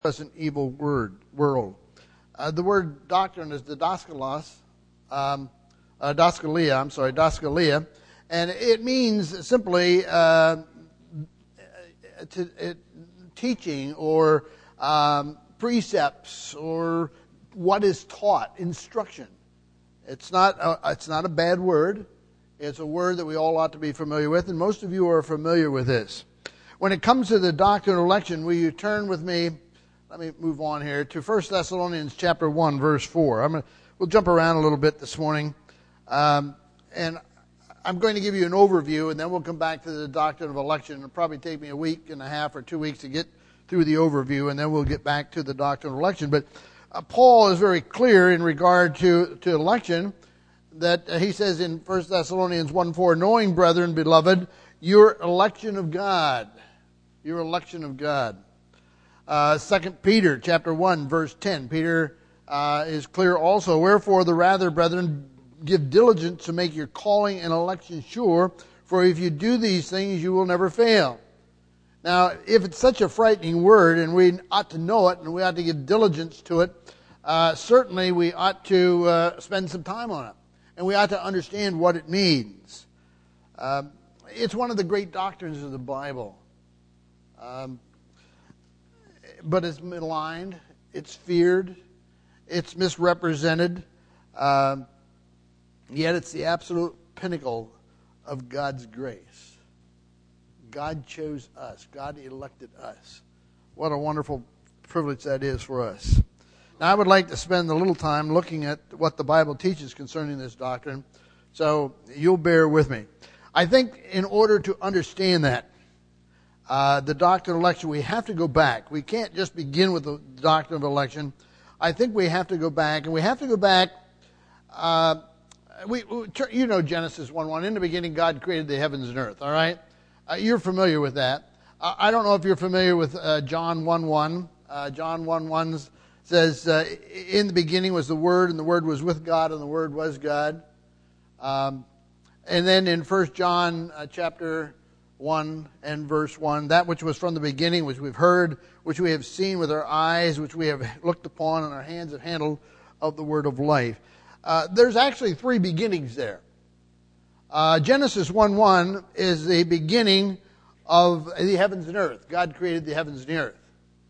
present evil world. The word doctrine is didaskalos, diskalia, and it means simply teaching or precepts or what is taught, instruction. It's not a bad word. It's a word that we all ought to be familiar with, and most of you are familiar with this. When it comes to the doctrine of election, will you turn with me? Let me move on here to 1 Thessalonians chapter 1, verse 4. We'll jump around a little bit this morning. And I'm going to give you an overview, and then we'll come back to the doctrine of election. It'll probably take me a week and a half or 2 weeks to get through the overview, and then we'll get back to the doctrine of election. But Paul is very clear in regard to election, that he says in 1 Thessalonians 1:4, knowing, brethren, beloved, your election of God. Your election of God. 2 Peter chapter 1, verse 10. Peter is clear also. Wherefore the rather, brethren, give diligence to make your calling and election sure, for if you do these things, you will never fail. Now, if it's such a frightening word, and we ought to know it, and we ought to give diligence to it, certainly we ought to spend some time on it. And we ought to understand what it means. It's one of the great doctrines of the Bible. But it's maligned, it's feared, it's misrepresented, yet it's the absolute pinnacle of God's grace. God chose us. God elected us. What a wonderful privilege that is for us. Now, I would like to spend a little time looking at what the Bible teaches concerning this doctrine, so you'll bear with me. I think in order to understand that, the doctrine of election, we have to go back. We can't just begin with the doctrine of election. I think we have to go back, and we have to go back. You know Genesis 1:1. In the beginning, God created the heavens and earth. All right, you're familiar with that. I don't know if you're familiar with John 1:1. John 1:1 says, "In the beginning was the Word, and the Word was with God, and the Word was God." And then in 1 John chapter 1 and verse 1, that which was from the beginning, which we've heard, which we have seen with our eyes, which we have looked upon, and our hands have handled of the word of life. There's actually three beginnings there. Genesis 1:1 is the beginning of the heavens and earth. God created the heavens and the earth.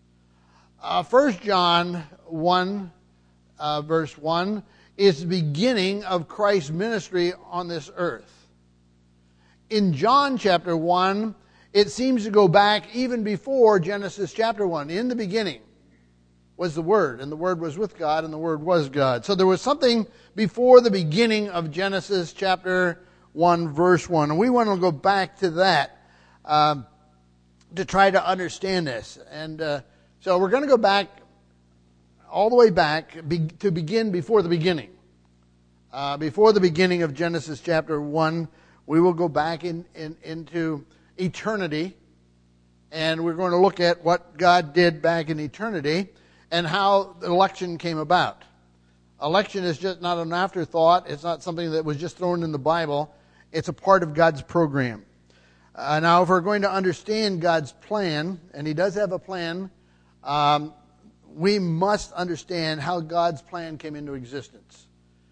1 John 1, verse 1, is the beginning of Christ's ministry on this earth. In John chapter 1, it seems to go back even before Genesis chapter 1. In the beginning was the Word, and the Word was with God, and the Word was God. So there was something before the beginning of Genesis chapter 1, verse 1. And we want to go back to that to try to understand this. And so we're going to go back, all the way back, to begin before the beginning. Before the beginning of Genesis chapter 1, we will go back into eternity, and we're going to look at what God did back in eternity and how the election came about. Election is just not an afterthought. It's not something that was just thrown in the Bible. It's a part of God's program. Now, if we're going to understand God's plan, and He does have a plan, we must understand how God's plan came into existence.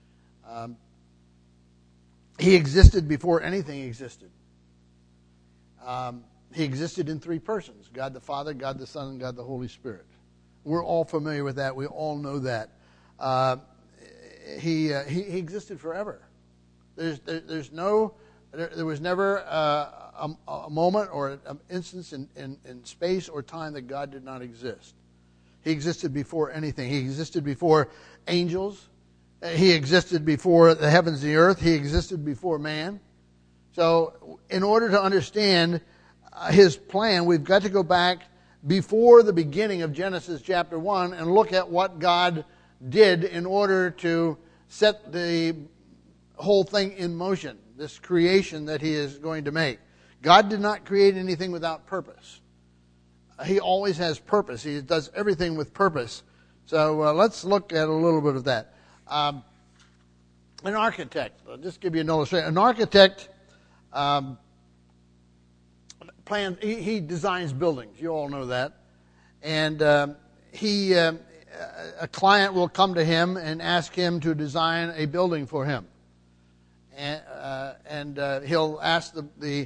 He existed before anything existed. He existed in three persons: God the Father, God the Son, and God the Holy Spirit. We're all familiar with that. We all know that. He existed forever. There was never a moment or an instance in space or time that God did not exist. He existed before anything. He existed before angels. He existed before the heavens and the earth. He existed before man. So in order to understand His plan, we've got to go back before the beginning of Genesis chapter 1 and look at what God did in order to set the whole thing in motion, this creation that He is going to make. God did not create anything without purpose. He always has purpose. He does everything with purpose. So let's look at a little bit of that. An architect, I'll just give you an illustration. An architect plans, he designs buildings. You all know that. And a client will come to him and ask him to design a building for him. And he'll ask the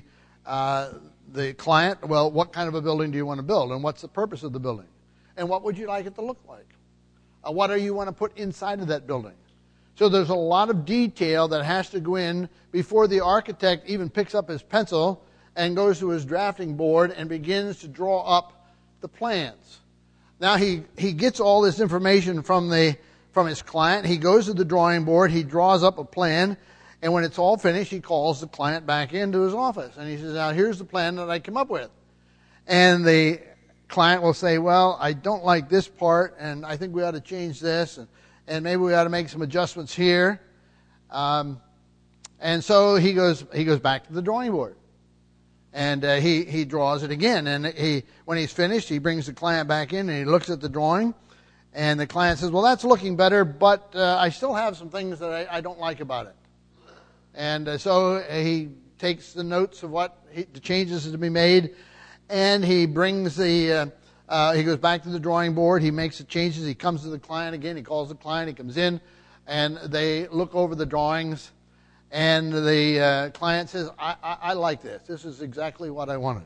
client, well, what kind of a building do you want to build? And what's the purpose of the building? And what would you like it to look like? What do you want to put inside of that building? So there's a lot of detail that has to go in before the architect even picks up his pencil and goes to his drafting board and begins to draw up the plans. Now he gets all this information from his client. He goes to the drawing board. He draws up a plan. And when it's all finished, he calls the client back into his office. And he says, now here's the plan that I came up with. And the client will say, well, I don't like this part, and I think we ought to change this, and maybe we ought to make some adjustments here. And so he goes back to the drawing board. And he draws it again. And when he's finished, he brings the client back in and he looks at the drawing. And the client says, well, that's looking better, but I still have some things that I don't like about it. And so he takes the notes of the changes to be made, and he brings he goes back to the drawing board. He makes the changes. He comes to the client again. He calls the client. He comes in, and they look over the drawings. And the client says, I like this. This is exactly what I wanted.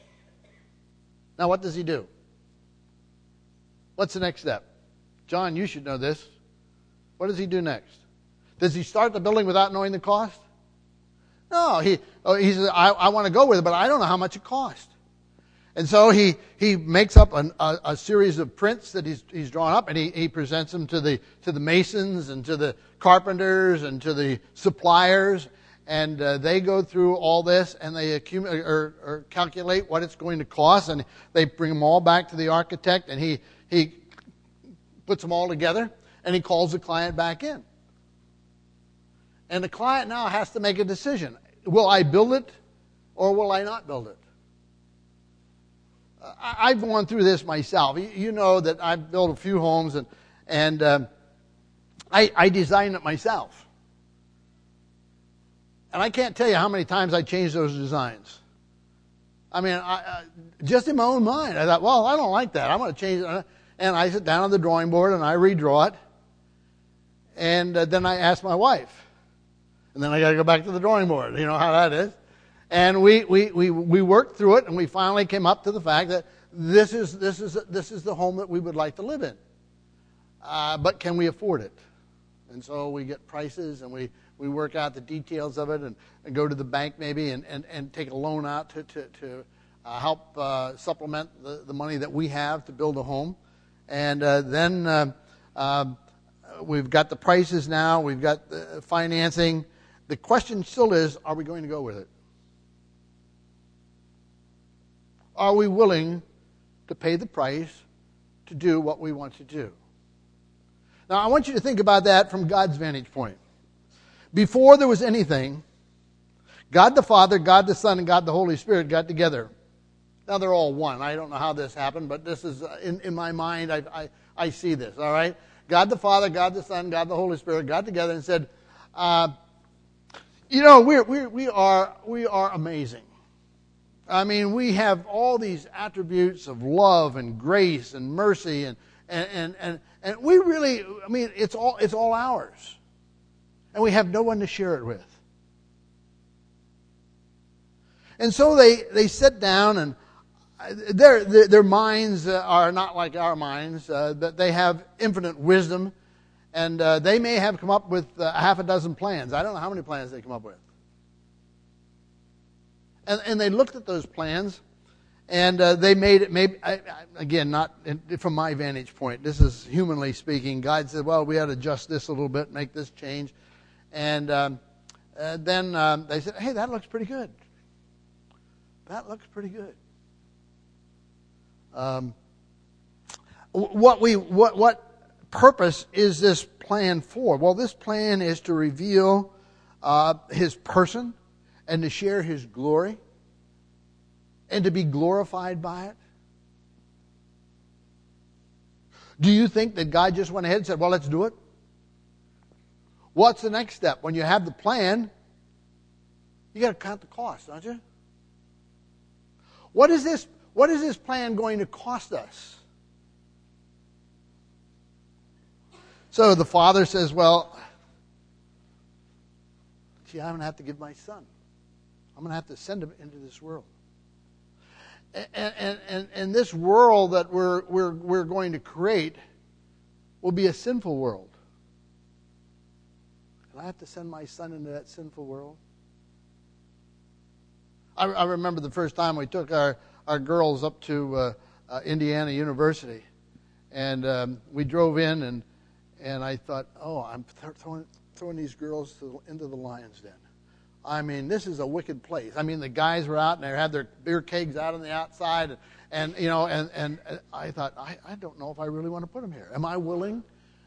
Now, what does he do? What's the next step? John, you should know this. What does he do next? Does he start the building without knowing the cost? No. He says, I want to go with it, but I don't know how much it costs. And so he makes up a series of prints that he's drawn up, and he presents them to the masons and to the carpenters and to the suppliers, and they go through all this and they accumulate or calculate what it's going to cost, and they bring them all back to the architect, and he puts them all together, and he calls the client back in. And the client now has to make a decision. Will I build it or will I not build it? I've gone through this myself. You know that I've built a few homes and I designed it myself. And I can't tell you how many times I changed those designs. I mean, just in my own mind, I thought, well, I don't like that. I'm going to change it. And I sit down on the drawing board and I redraw it. And then I ask my wife. And then I got to go back to the drawing board. You know how that is. And we worked through it, and we finally came up to the fact that this is the home that we would like to live in. But can we afford it? And so we get prices, and we work out the details of it, and go to the bank maybe and take a loan out to help supplement the money that we have to build a home. And then we've got the prices now. We've got the financing. The question still is, are we going to go with it? Are we willing to pay the price to do what we want to do? Now, I want you to think about that from God's vantage point. Before there was anything, God the Father, God the Son, and God the Holy Spirit got together. Now, they're all one. I don't know how this happened, but this is, in my mind, I see this, all right? God the Father, God the Son, God the Holy Spirit got together and said, we are amazing. I mean, we have all these attributes of love and grace and mercy and we really, I mean, it's all ours. And we have no one to share it with. And so they sit down, and their minds are not like our minds, that they have infinite wisdom, and they may have come up with half a dozen plans. I don't know how many plans they come up with. And they looked at those plans, and they made it, maybe, again, not from my vantage point. This is humanly speaking. God said, well, we ought to adjust this a little bit, make this change. And then they said, hey, that looks pretty good. That looks pretty good. What purpose is this plan for? Well, this plan is to reveal His person and to share His glory and to be glorified by it. Do you think that God just went ahead and said, well, let's do it? What's the next step? When you have the plan, you got to count the cost, don't you? What is this plan going to cost us? So the father says, well, gee, I'm going to have to give my son. I'm going to have to send him into this world. And this world that we're going to create will be a sinful world. And I have to send my son into that sinful world. I remember the first time we took our girls up to Indiana University, and we drove in, and I thought, oh, I'm throwing these girls into the lion's den. I mean, this is a wicked place. I mean, the guys were out and they had their beer kegs out on the outside, and I thought, I don't know if I really want to put them here. Am I willing?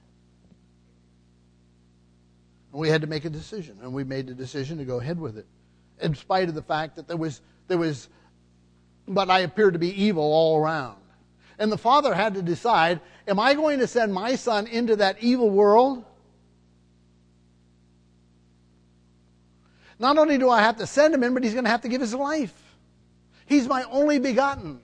And we had to make a decision, and we made the decision to go ahead with it, in spite of the fact that there was, but I appeared to be evil all around. And the father had to decide, am I going to send my son into that evil world? Not only do I have to send him in, but he's going to have to give his life. He's my only begotten.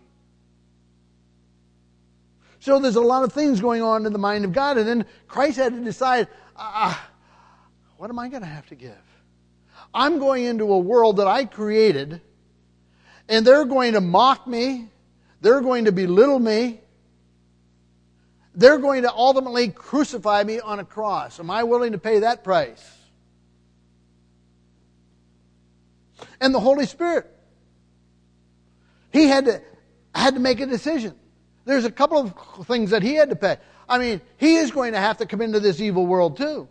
So there's a lot of things going on in the mind of God. And then Christ had to decide, what am I going to have to give? I'm going into a world that I created, and they're going to mock me. They're going to belittle me. They're going to ultimately crucify me on a cross. Am I willing to pay that price? And the Holy Spirit, He had to make a decision. There's a couple of things that He had to pay. I mean, He is going to have to come into this evil world too.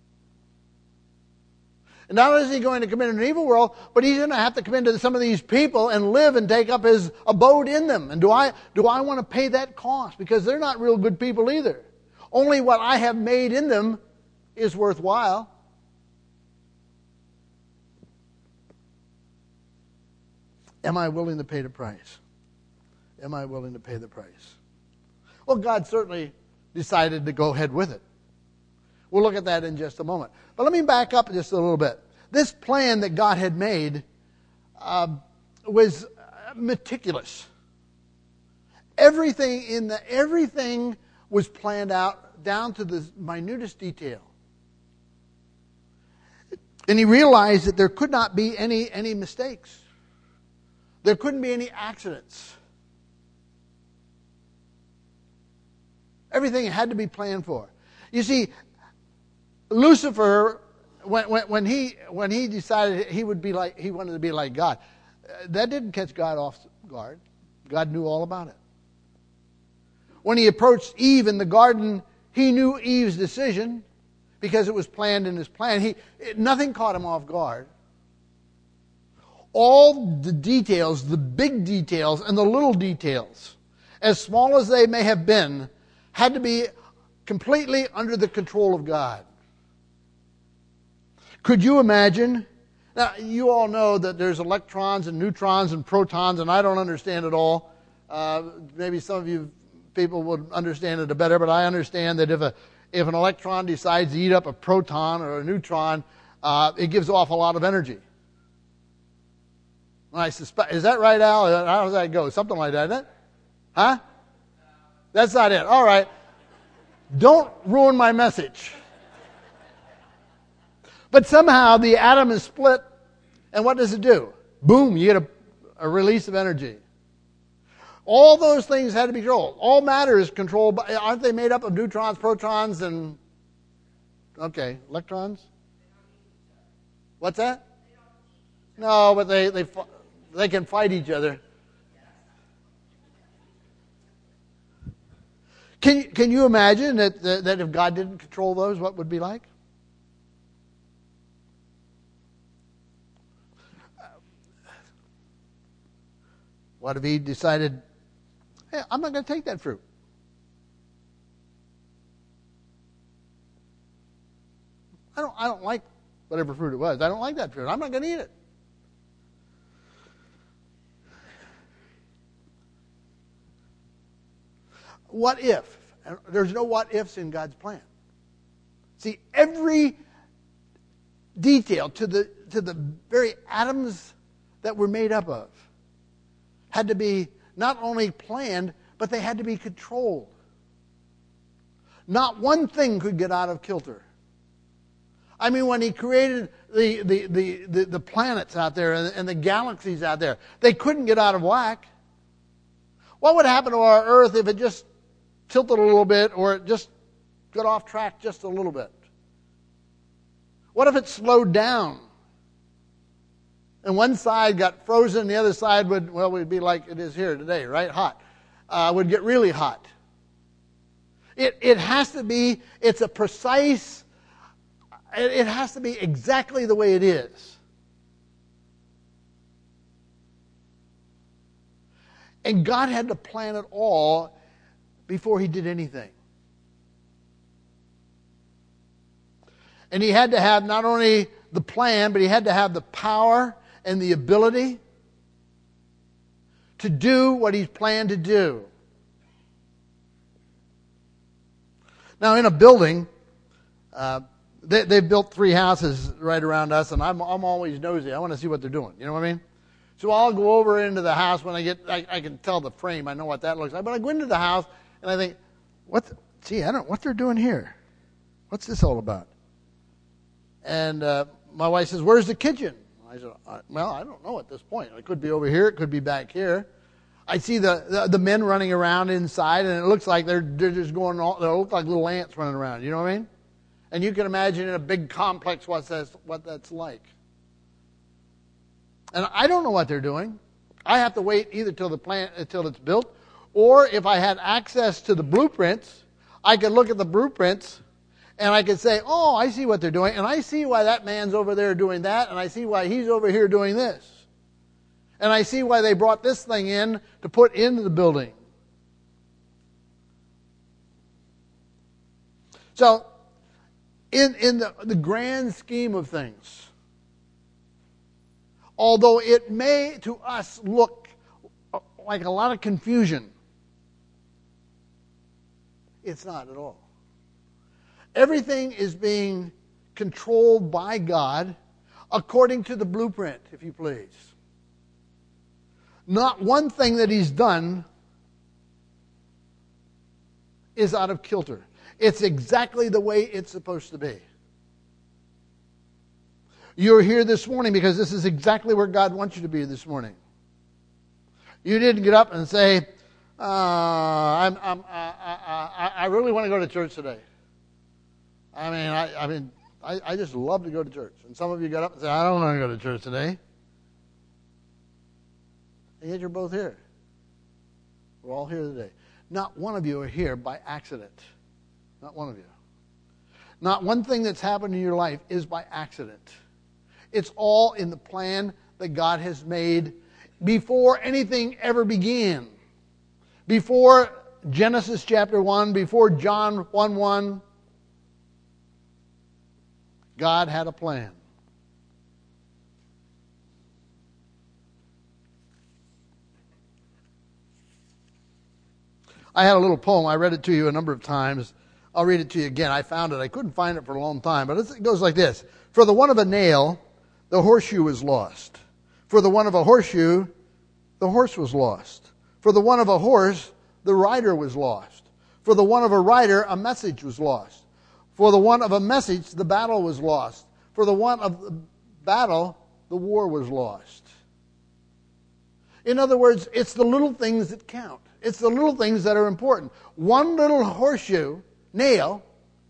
And not only is He going to come into an evil world, but He's going to have to come into some of these people and live and take up His abode in them. And do I want to pay that cost? Because they're not real good people either. Only what I have made in them is worthwhile. Am I willing to pay the price? Am I willing to pay the price? Well, God certainly decided to go ahead with it. We'll look at that in just a moment. But let me back up just a little bit. This plan that God had made was meticulous. Everything was planned out down to the minutest detail. And He realized that there could not be any mistakes. There couldn't be any accidents. Everything had to be planned for. You see, Lucifer, when he decided he wanted to be like God, that didn't catch God off guard. God knew all about it. When he approached Eve in the garden, He knew Eve's decision because it was planned in His plan. Nothing caught Him off guard. All the details, the big details and the little details, as small as they may have been, had to be completely under the control of God. Could you imagine? Now, you all know that there's electrons and neutrons and protons, and I don't understand it all. Maybe some of you people would understand it better, but I understand that if an electron decides to eat up a proton or a neutron, it gives off a lot of energy. I suspect, is that right, Al? How does that go? Something like that, isn't it? Huh? That's not it. All right. Don't ruin my message. But somehow the atom is split, and what does it do? Boom, you get a release of energy. All those things had to be controlled. All matter is controlled by, aren't they made up of neutrons, protons, and, electrons? What's that? No, but they can fight each other. Can you imagine that if God didn't control those, what would it be like? What if He decided, hey, I'm not going to take that fruit? I don't like whatever fruit it was. I don't like that fruit. I'm not going to eat it. What if? There's no what ifs in God's plan. See, every detail to the very atoms that we're made up of had to be not only planned, but they had to be controlled. Not one thing could get out of kilter. I mean, when he created the planets out there and the galaxies out there, they couldn't get out of whack. What would happen to our Earth if it just tilted a little bit or it just got off track just a little bit? What if it slowed down? And one side got frozen, the other side would be like it is here today, right? Hot. Would get really hot. It has to be, it's a precise, it has to be exactly the way it is. And God had to plan it all before he did anything. And he had to have not only the plan, but he had to have the power and the ability to do what he's planned to do. Now, in a building, they've built 3 houses right around us, and I'm always nosy. I want to see what they're doing. You know what I mean? So I'll go over into the house when I can tell the frame. I know what that looks like. But I go into the house and I think, I don't know what they're doing here. What's this all about? And my wife says, "Where's the kitchen?" I said, "Well, I don't know at this point. It could be over here. It could be back here." I see the men running around inside, and it looks like they're just going. They look like little ants running around. You know what I mean? And you can imagine in a big complex what that's like. And I don't know what they're doing. I have to wait either till it's built, or if I had access to the blueprints, I could look at the blueprints and I could say, "Oh, I see what they're doing, and I see why that man's over there doing that, and I see why he's over here doing this. And I see why they brought this thing in to put into the building." So, in the grand scheme of things, although it may to us look like a lot of confusion, it's not at all. Everything is being controlled by God according to the blueprint, if you please. Not one thing that he's done is out of kilter. It's exactly the way it's supposed to be. You're here this morning because this is exactly where God wants you to be this morning. You didn't get up and say, I really want to go to church today. I just love to go to church. And some of you got up and said, "I don't want to go to church today." And yet you're both here. We're all here today. Not one of you are here by accident. Not one of you. Not one thing that's happened in your life is by accident. It's all in the plan that God has made before anything ever began. Before Genesis chapter 1, before John 1:1, God had a plan. I had a little poem. I read it to you a number of times. I'll read it to you again. I found it. I couldn't find it for a long time, but it goes like this. For the one of a nail, the horseshoe was lost. For the one of a horseshoe, the horse was lost. For the one of a horse, the rider was lost. For the one of a rider, a message was lost. For the one of a message, the battle was lost. For the one of the battle, the war was lost. In other words, it's the little things that count. It's the little things that are important. One little horseshoe, nail,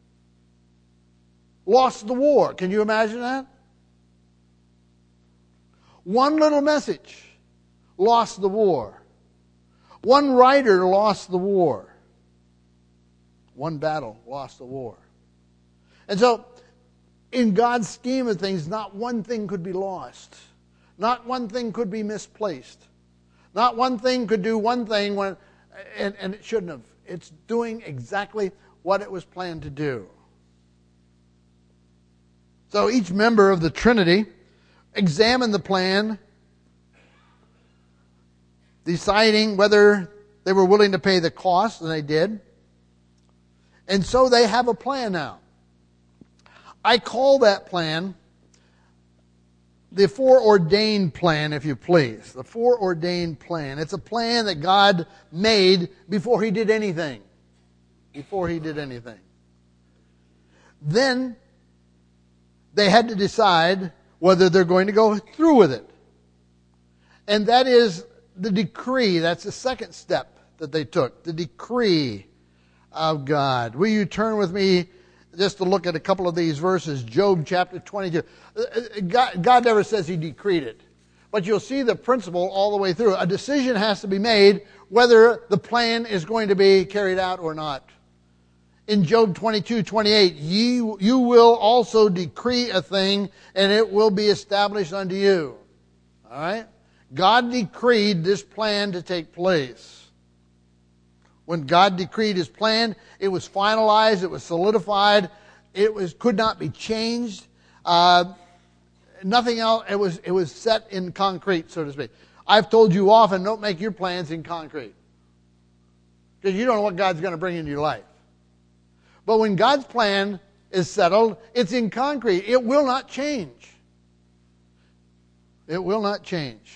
lost the war. Can you imagine that? One little message lost the war. One rider lost the war. One battle lost the war. And so, in God's scheme of things, not one thing could be lost. Not one thing could be misplaced. Not one thing could do one thing and it shouldn't have. It's doing exactly what it was planned to do. So each member of the Trinity examined the plan, deciding whether they were willing to pay the cost, and they did. And so they have a plan now. I call that plan the foreordained plan, if you please. The foreordained plan. It's a plan that God made before he did anything. before he did anything. Then they had to decide whether they're going to go through with it. And that is the decree. That's the second step that they took, the decree of God. Will you turn with me just to look at a couple of these verses? Job chapter 22. God never says he decreed it. But you'll see the principle all the way through. A decision has to be made whether the plan is going to be carried out or not. In Job 22:28, you will also decree a thing, and it will be established unto you. All right? God decreed this plan to take place. When God decreed his plan, it was finalized, it was solidified, could not be changed. Nothing else. It was set in concrete, so to speak. I've told you often, don't make your plans in concrete, because you don't know what God's going to bring into your life. But when God's plan is settled, it's in concrete. It will not change. It will not change.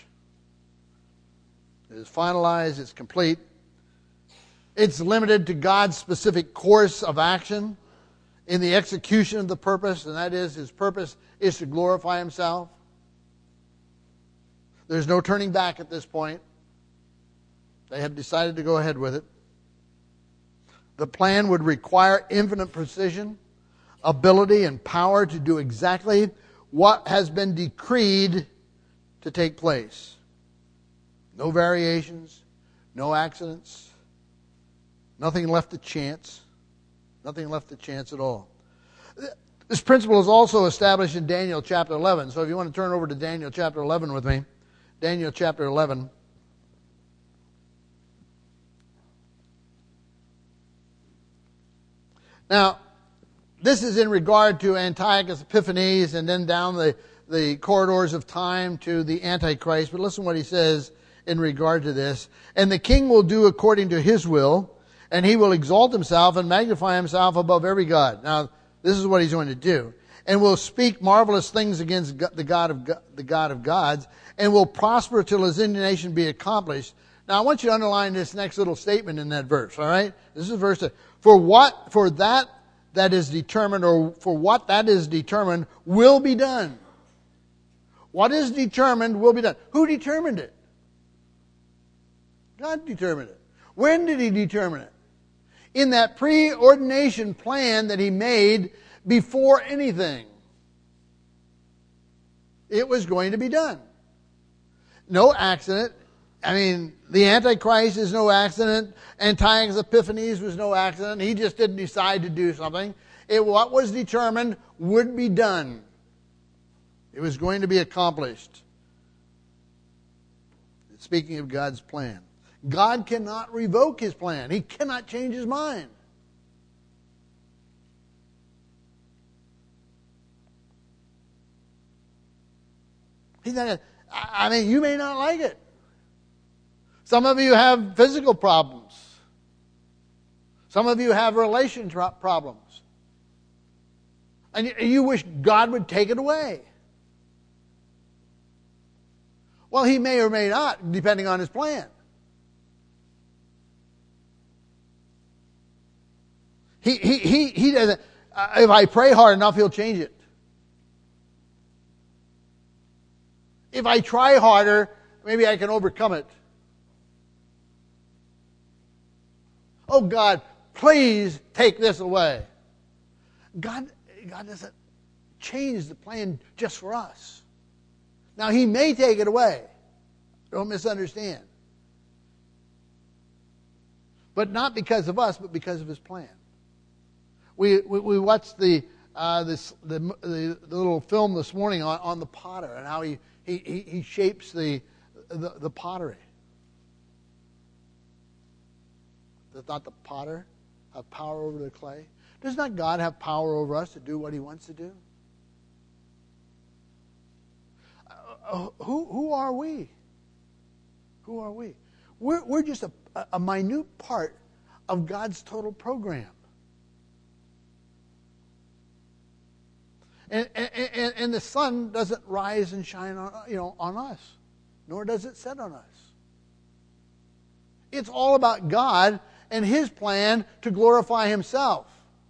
It is finalized. It's complete. It's limited to God's specific course of action in the execution of the purpose, and that is, his purpose is to glorify himself. There's no turning back at this point. They have decided to go ahead with it. The plan would require infinite precision, ability, and power to do exactly what has been decreed to take place. No variations, no accidents, nothing left to chance. Nothing left to chance at all. This principle is also established in Daniel chapter 11. So if you want to turn over to Daniel chapter 11 with me. Daniel chapter 11. Now, this is in regard to Antiochus Epiphanes and then down the corridors of time to the Antichrist. But listen what he says in regard to this. And the king will do according to his will, and he will exalt himself and magnify himself above every god. Now, this is what he's going to do. And will speak marvelous things against the God of gods, and will prosper till his indignation be accomplished. Now, I want you to underline this next little statement in that verse, all right? This is verse 2. For that is determined, or for what that is determined, will be done. What is determined will be done. Who determined it? God determined it. When did he determine it? In that preordination plan that he made before anything. It was going to be done. No accident. I mean, the Antichrist is no accident. Antiochus Epiphanes was no accident. He just didn't decide to do something. What was determined would be done. It was going to be accomplished. Speaking of God's plan. God cannot revoke his plan. He cannot change his mind. He's not. I mean, you may not like it. Some of you have physical problems. Some of you have relation problems. And you wish God would take it away. Well, he may or may not, depending on his plan. He doesn't. If I pray hard enough, he'll change it. If I try harder, maybe I can overcome it. Oh God, please take this away. God doesn't change the plan just for us. Now, he may take it away. Don't misunderstand. But not because of us, but because of his plan. We watched the little film this morning on the potter and how he shapes the pottery. Does not the potter have power over the clay? Does not God have power over us to do what he wants to do? Who are we? Who are we? We're just a minute part of God's total program. And the sun doesn't rise and shine on us, nor does it set on us. It's all about God and His plan to glorify Himself.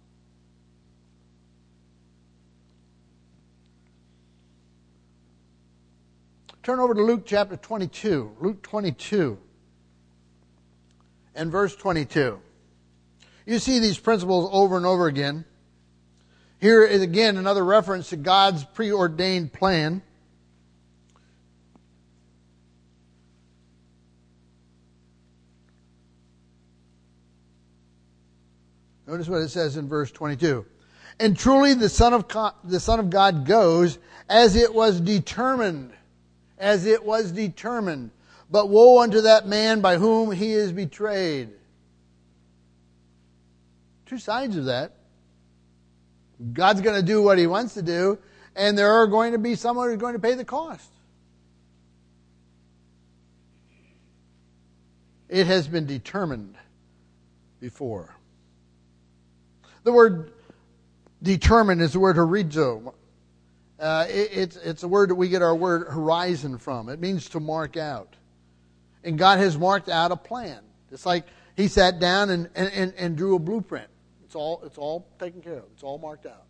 Turn over to Luke chapter 22. Luke 22 and verse 22. You see these principles over and over again. Here is again another reference to God's preordained plan. Notice what it says in verse 22. And truly the Son of God goes as it was determined. As it was determined. But woe unto that man by whom he is betrayed. Two sides of that. God's going to do what He wants to do, and there are going to be someone who's going to pay the cost. It has been determined before. The word determined is the word horizo. It's a word that we get our word horizon from. It means to mark out. And God has marked out a plan. It's like He sat down and drew a blueprint. It's all taken care of. It's all marked out.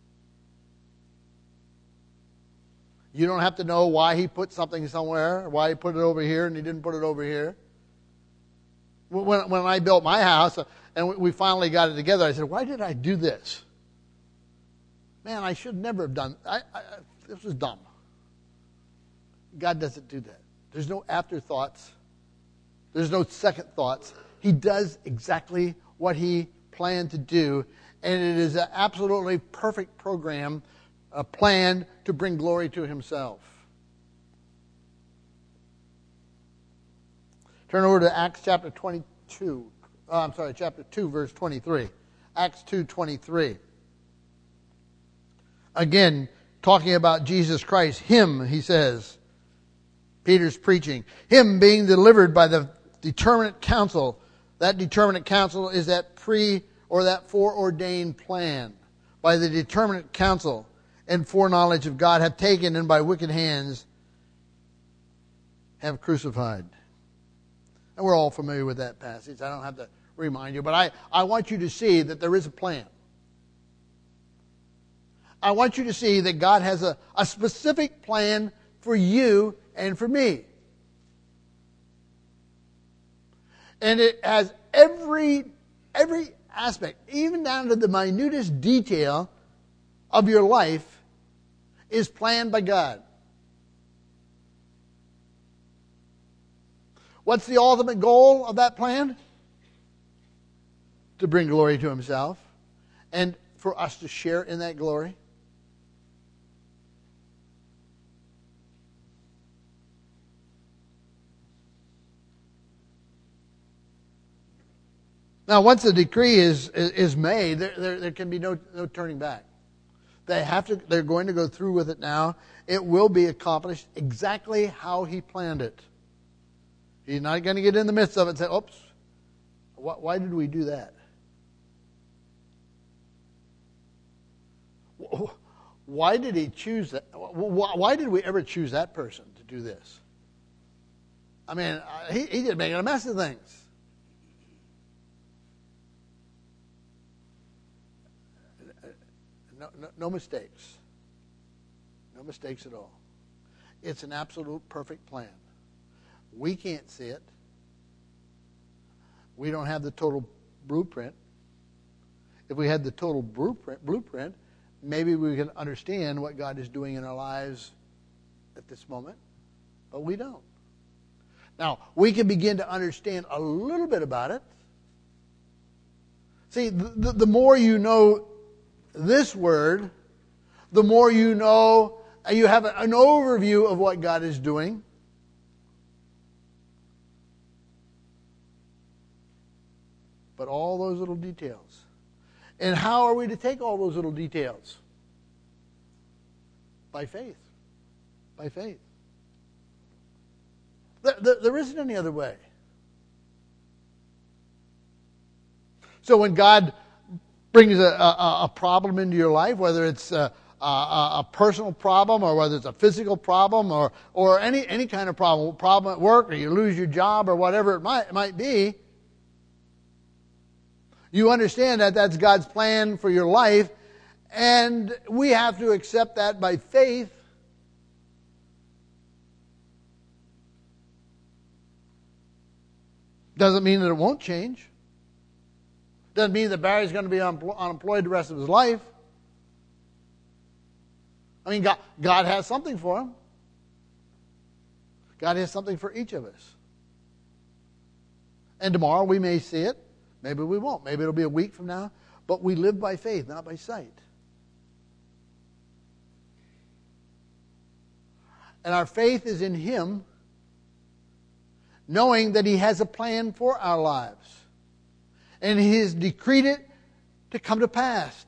You don't have to know why He put something somewhere, or why He put it over here and He didn't put it over here. When I built my house and we finally got it together, I said, why did I do this? Man, I should never have done. This was dumb. God doesn't do that. There's no afterthoughts. There's no second thoughts. He does exactly what He planned to do, and it is an absolutely perfect program, a plan to bring glory to Himself. Turn over to Acts chapter 22. Chapter 2, verse 23. Acts 2:23. Again, talking about Jesus Christ, Him, he says, Peter's preaching, Him being delivered by the determinate counsel. That determinate counsel is that that foreordained plan. By the determinate counsel and foreknowledge of God have taken, and by wicked hands have crucified. And we're all familiar with that passage. I don't have to remind you, but I want you to see that there is a plan. I want you to see that God has a specific plan for you and for me. And it has every aspect, even down to the minutest detail of your life, is planned by God. What's the ultimate goal of that plan? To bring glory to Himself and for us to share in that glory. Now, once the decree is made, there can be no turning back. They're going to go through with it now. It will be accomplished exactly how He planned it. He's not going to get in the midst of it and say, oops, why did we do that? Why did He choose that? Why did we ever choose that person to do this? I mean, he just making a mess of things. No mistakes. No mistakes at all. It's an absolute perfect plan. We can't see it. We don't have the total blueprint. If we had the total blueprint, maybe we can understand what God is doing in our lives at this moment, but we don't. Now, we can begin to understand a little bit about it. See, the more you know this word, the more you know, you have an overview of what God is doing. But all those little details. And how are we to take all those little details? By faith. By faith. There isn't any other way. So when God brings a problem into your life, whether it's a personal problem or whether it's a physical problem or any kind of problem at work, or you lose your job or whatever it might be, You understand that that's God's plan for your life, and we have to accept that by faith. Doesn't mean that it won't change. Doesn't mean that Barry's going to be unemployed the rest of his life. I mean, God has something for him. God has something for each of us. And tomorrow we may see it. Maybe we won't. Maybe it'll be a week from now. But we live by faith, not by sight. And our faith is in Him, knowing that He has a plan for our lives. And He has decreed it to come to pass.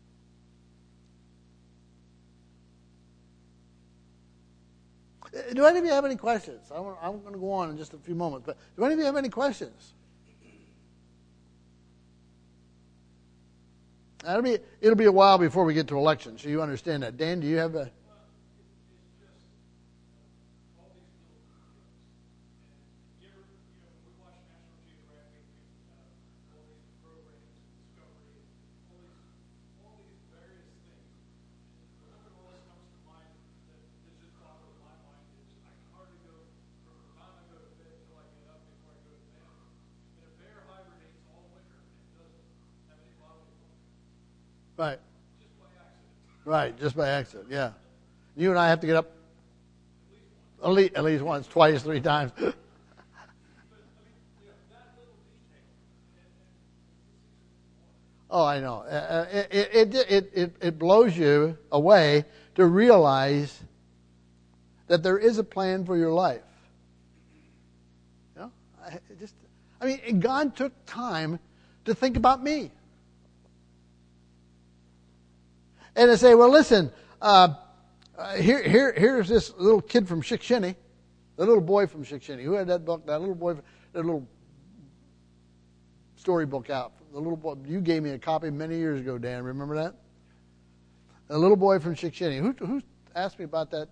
Do any of you have any questions? I'm going to go on in just a few moments. But do any of you have any questions? It'll be a while before we get to elections, so you understand that. Dan, do you have a... Right. Right, just by accident, yeah. You and I have to get up at least once, twice, 3 times. Oh, I know. It blows you away to realize that there is a plan for your life. You know, and God took time to think about me. And to say, well, listen, here's this little kid from Shikshinny, the little boy from Shikshinny. Who had that book? That little storybook out. The little boy. You gave me a copy many years ago, Dan. Remember that? A little boy from Shikshinny. Who asked me about that?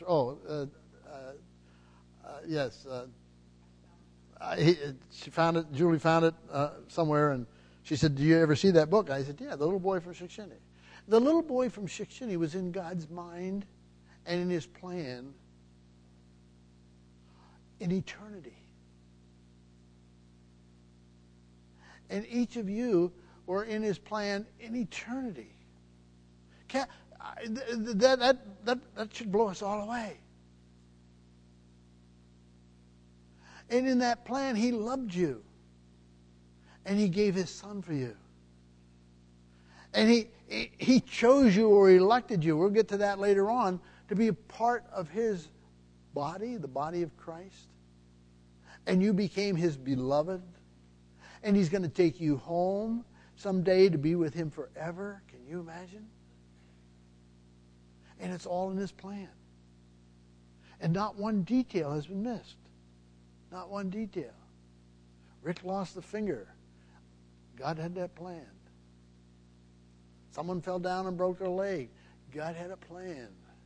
Yes. She found it. Julie found it somewhere, and she said, "Do you ever see that book?" I said, "Yeah, the little boy from Shikshinny." The little boy from Shikshinny was in God's mind and in His plan in eternity. And each of you were in His plan in eternity. That should blow us all away. And in that plan, He loved you. And He gave His Son for you. And He chose you or elected you, we'll get to that later on, to be a part of His body, the body of Christ. And you became His beloved. And He's going to take you home someday to be with Him forever. Can you imagine? And it's all in His plan. And not one detail has been missed. Not one detail. Rick lost a finger. God had that planned. Someone fell down and broke their leg. God had a plan.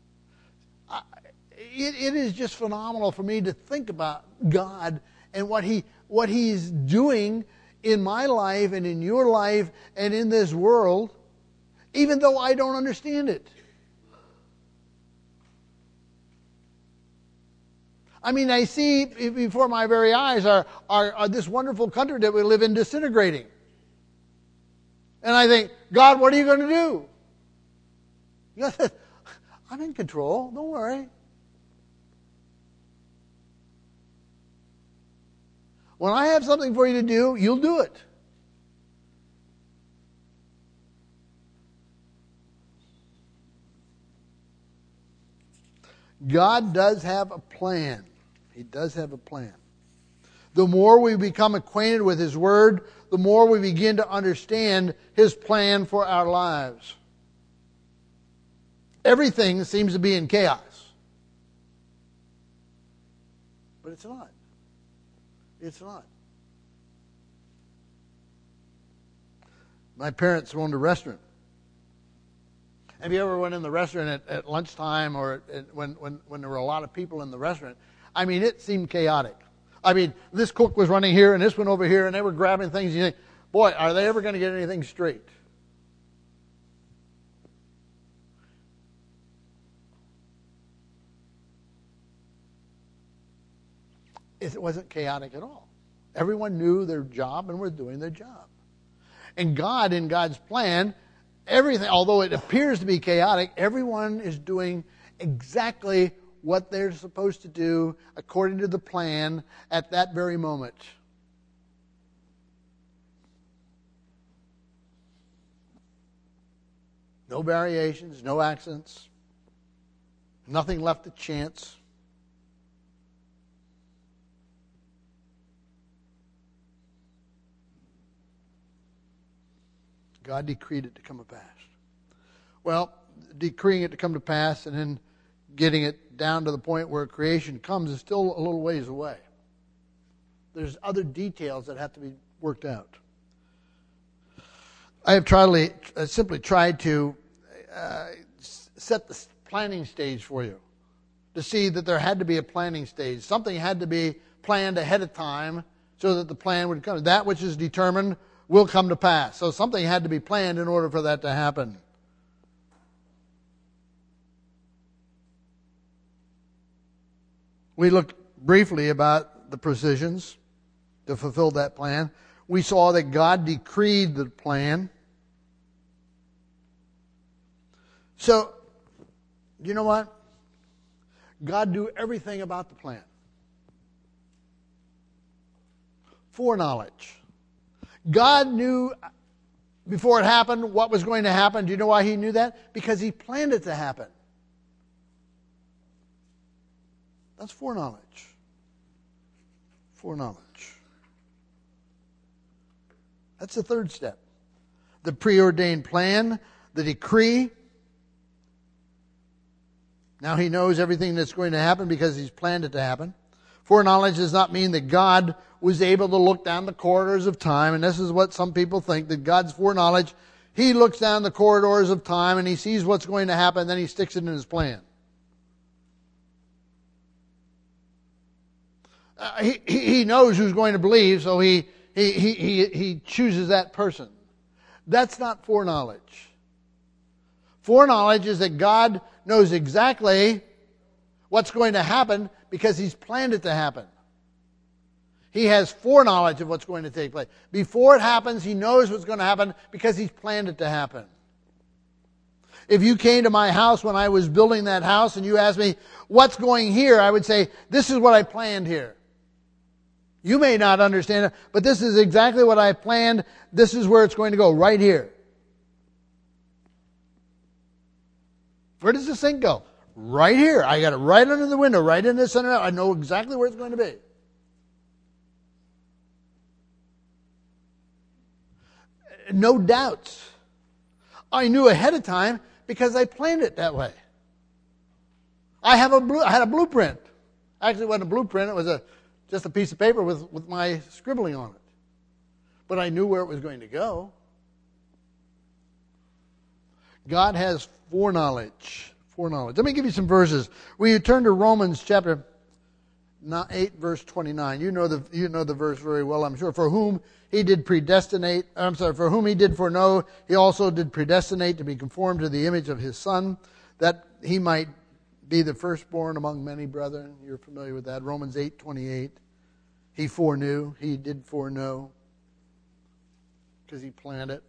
It is just phenomenal for me to think about God and what He's doing in my life and in your life and in this world, even though I don't understand it. I mean, I see before my very eyes are this wonderful country that we live in disintegrating. And I think, God, what are you going to do? God says, I'm in control. Don't worry. When I have something for you to do, you'll do it. God does have a plan. He does have a plan. The more we become acquainted with His Word, the more we begin to understand His plan for our lives. Everything seems to be in chaos. But it's not. It's not. My parents owned a restaurant. Have you ever went in the restaurant at lunchtime or when there were a lot of people in the restaurant? I mean, it seemed chaotic. I mean, this cook was running here and this went over here and they were grabbing things. You think, boy, are they ever going to get anything straight? It wasn't chaotic at all. Everyone knew their job and was doing their job. And God, in God's plan, everything, although it appears to be chaotic, everyone is doing exactly what they're supposed to do according to the plan at that very moment. No variations, no accidents, nothing left to chance. God decreed it to come to pass. Well, decreeing it to come to pass and then getting it down to the point where creation comes is still a little ways away. There's other details that have to be worked out. I have simply tried to set the planning stage for you to see that there had to be a planning stage. Something had to be planned ahead of time so that the plan would come. That which is determined will come to pass. So something had to be planned in order for that to happen. We looked briefly about the provisions to fulfill that plan. We saw that God decreed the plan. So, you know what? God knew everything about the plan. Foreknowledge. God knew before it happened what was going to happen. Do you know why He knew that? Because He planned it to happen. That's foreknowledge. Foreknowledge. That's the third step. The preordained plan, the decree. Now He knows everything that's going to happen because He's planned it to happen. Foreknowledge does not mean that God was able to look down the corridors of time, and this is what some people think, that God's foreknowledge, He looks down the corridors of time and He sees what's going to happen, and then He sticks it in His plan. He knows who's going to believe, so he chooses that person. That's not foreknowledge. Foreknowledge is that God knows exactly what's going to happen because He's planned it to happen. He has foreknowledge of what's going to take place. Before it happens, He knows what's going to happen because He's planned it to happen. If you came to my house when I was building that house and you asked me, what's going here? I would say, this is what I planned here. You may not understand it, but this is exactly what I planned. This is where it's going to go, right here. Where does this thing go? Right here. I got it right under the window, right in the center. I know exactly where it's going to be. No doubts. I knew ahead of time because I planned it that way. I had a blueprint. Actually, it wasn't a blueprint. It was just a piece of paper with my scribbling on it. But I knew where it was going to go. God has foreknowledge. Foreknowledge. Let me give you some verses. Will you turn to Romans chapter 8, verse 29? You know the verse very well, I'm sure. For whom He did foreknow, He also did predestinate to be conformed to the image of His Son, that He might be the firstborn among many brethren. You're familiar with that. Romans 8:28. He foreknew. He did foreknow because He planned it.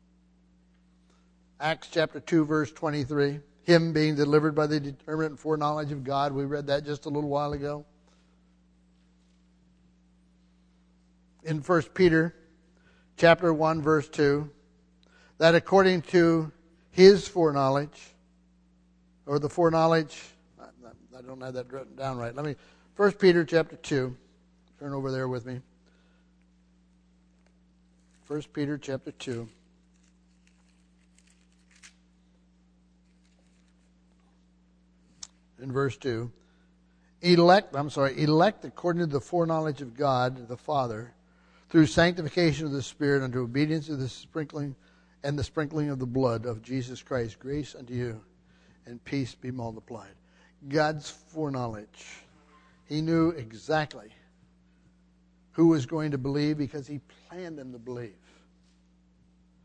Acts chapter 2, verse 23. Him being delivered by the determinate foreknowledge of God. We read that just a little while ago. In 1 Peter chapter 1, verse 2, that according to His foreknowledge, or the foreknowledge, I don't have that written down right. 1 Peter chapter 2, turn over there with me. 1 Peter chapter 2. In verse 2, elect according to the foreknowledge of God the Father, through sanctification of the Spirit unto obedience of the sprinkling of the blood of Jesus Christ, grace unto you and peace be multiplied. God's foreknowledge. He knew exactly who was going to believe because He planned them to believe.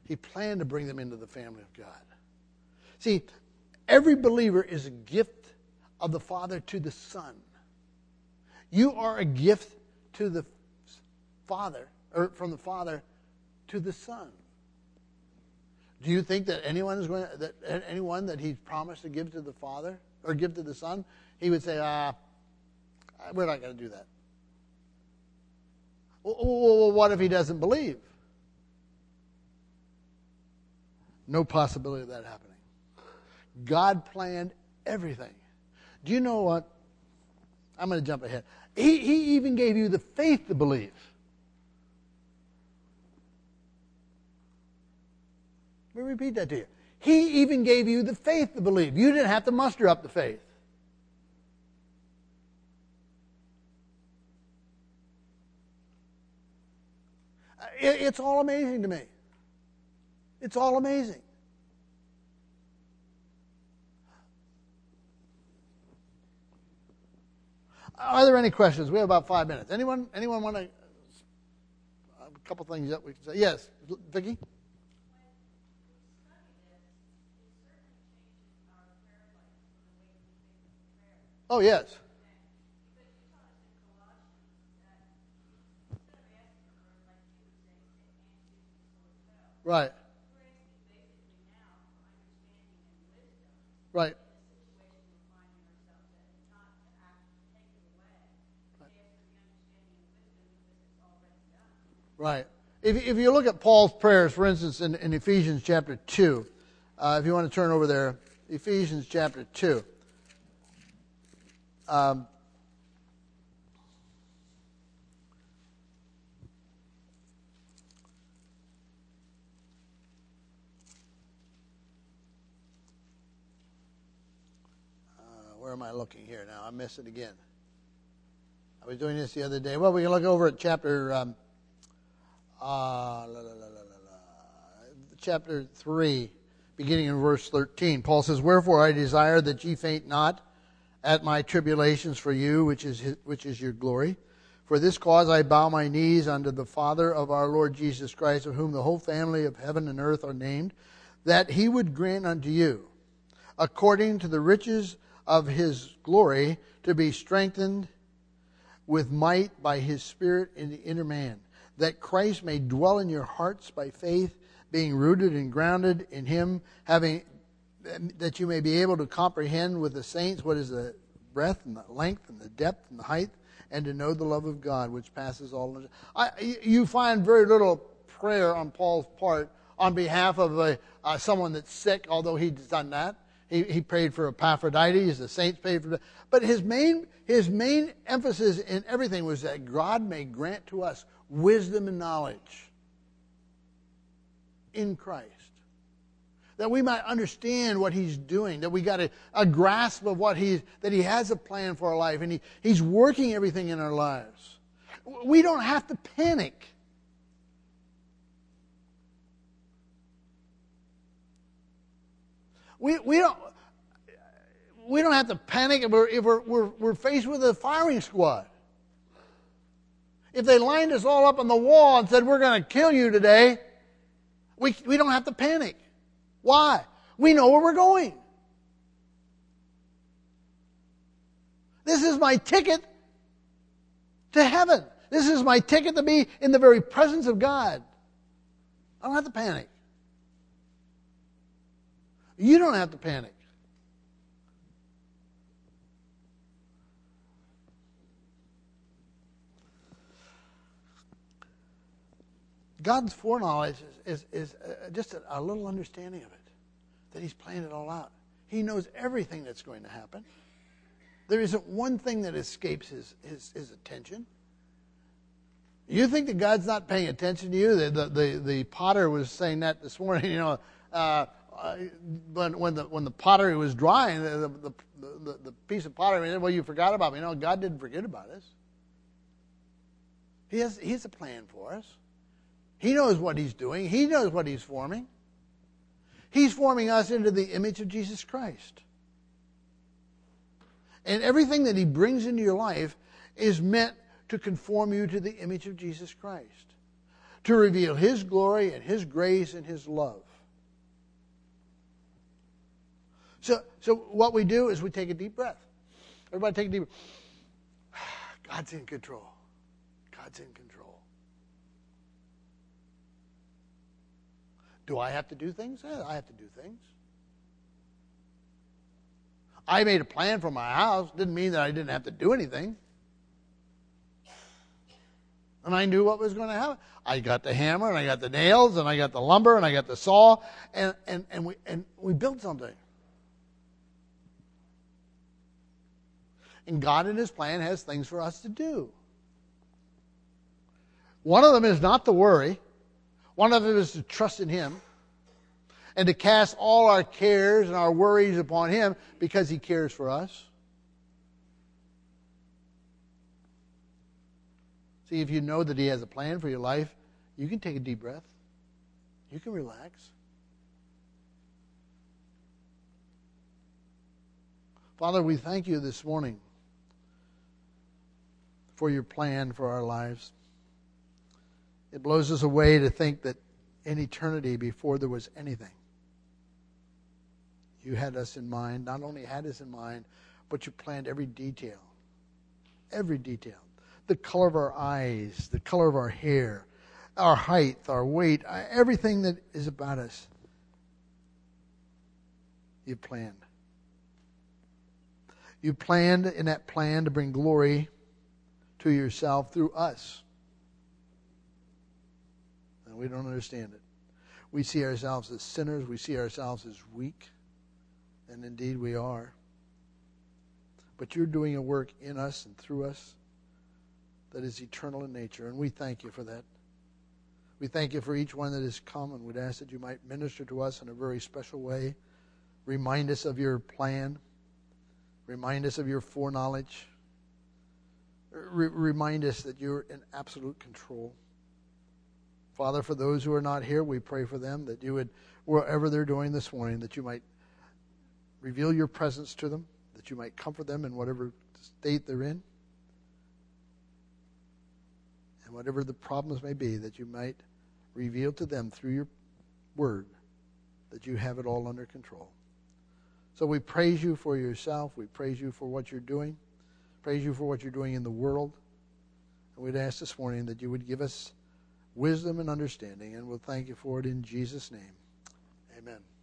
He planned to bring them into the family of God. See, every believer is a gift of the Father to the Son. You are a gift to the Father, or from the Father to the Son. Do you think that anyone that He's promised to give to the Father or give to the Son, He would say, we're not going to do that? Well, what if he doesn't believe? No possibility of that happening. God planned everything. Do you know what? I'm going to jump ahead. He even gave you the faith to believe. Let me repeat that to you. He even gave you the faith to believe. You didn't have to muster up the faith. It's all amazing to me. It's all amazing. Are there any questions? We have about 5 minutes. Anyone want to? A couple things that we can say. Yes, Vicki. Oh yes. Right. Right. Right. If you look at Paul's prayers, for instance, in Ephesians chapter 2, if you want to turn over there, Ephesians chapter 2. Where am I looking here now? I missed it again. I was doing this the other day. Well, we can look over at chapter chapter 3, beginning in verse 13. Paul says, "Wherefore I desire that ye faint not at my tribulations for you, which is your glory. For this cause I bow my knees unto the Father of our Lord Jesus Christ, of whom the whole family of heaven and earth are named, that He would grant unto you, according to the riches of His glory, to be strengthened with might by His Spirit in the inner man, that Christ may dwell in your hearts by faith, being rooted and grounded in Him, that you may be able to comprehend with the saints what is the breadth and the length and the depth and the height, and to know the love of God, which passes all understanding." You find very little prayer on Paul's part on behalf of someone that's sick, although he's done that. He prayed for Epaphroditus, the saints prayed for. But his main emphasis in everything was that God may grant to us wisdom and knowledge in Christ, that we might understand what He's doing, that we got a grasp of that He has a plan for our life, and He's working everything in our lives. We don't have to panic. We don't have to panic if we're faced with a firing squad. If they lined us all up on the wall and said, "We're going to kill you today," we don't have to panic. Why? We know where we're going. This is my ticket to heaven. This is my ticket to be in the very presence of God. I don't have to panic. You don't have to panic. God's foreknowledge is just a little understanding of it, that He's planned it all out. He knows everything that's going to happen. There isn't one thing that escapes His attention. You think that God's not paying attention to you? The potter was saying that this morning. You know, when the pottery was drying, the piece of pottery, well, you forgot about me. No, God didn't forget about us. He has a plan for us. He knows what He's doing. He knows what He's forming. He's forming us into the image of Jesus Christ. And everything that He brings into your life is meant to conform you to the image of Jesus Christ. to reveal His glory and His grace and His love. So what we do is we take a deep breath. Everybody take a deep breath. God's in control. God's in control. Do I have to do things? Yeah, I have to do things. I made a plan for my house. Didn't mean that I didn't have to do anything. And I knew what was going to happen. I got the hammer, and I got the nails, and I got the lumber, and I got the saw, and we built something. And God in His plan has things for us to do. One of them is not to worry. One of them is to trust in Him and to cast all our cares and our worries upon Him because He cares for us. See, if you know that He has a plan for your life, you can take a deep breath. You can relax. Father, we thank You this morning for Your plan for our lives. It blows us away to think that in eternity, before there was anything, You had us in mind. Not only had us in mind, but You planned every detail. Every detail. The color of our eyes, the color of our hair, our height, our weight, everything that is about us, You planned. You planned in that plan to bring glory to Yourself through us. And we don't understand it. We see ourselves as sinners. We see ourselves as weak. And indeed we are. But You're doing a work in us and through us that is eternal in nature. And we thank You for that. We thank You for each one that has come, and we'd ask that You might minister to us in a very special way. Remind us of Your plan. Remind us of Your foreknowledge. Remind us that You're in absolute control. Father, for those who are not here, we pray for them that You would, wherever they're doing this morning, that You might reveal Your presence to them, that You might comfort them in whatever state they're in. And whatever the problems may be, that You might reveal to them through Your word that You have it all under control. So we praise You for Yourself. We praise You for what You're doing. Praise You for what You're doing in the world. And we'd ask this morning that You would give us wisdom and understanding, and we'll thank You for it in Jesus' name. Amen.